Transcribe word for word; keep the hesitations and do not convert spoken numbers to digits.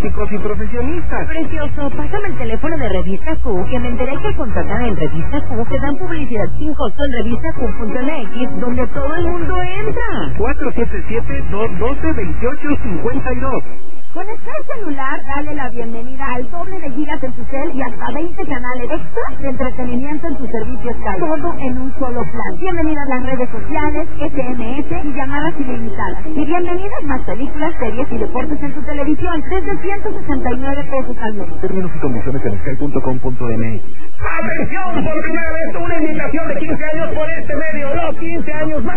prácticos y profesionistas. Precioso, pásame el teléfono de Revista Q, que me enteré que contratan en Revista Q, que dan publicidad sin costo en revista q punto m x, donde todo el mundo entra. cuatro siete siete, dos uno dos, dos ocho cinco dos. Con Sky Celular, dale la bienvenida al doble de gigas en tu cel y hasta veinte canales extra de entretenimiento en tu servicio Sky. Todo en un solo plan. Bienvenida a las redes sociales, S M S y llamadas ilimitadas. Y bienvenidas más películas, series y deportes en tu televisión desde ciento sesenta y nueve pesos al mes. Términos y condiciones en sky punto com punto m x. ¡Atención! Por primera vez una invitación de quince años por este medio. Los quince años más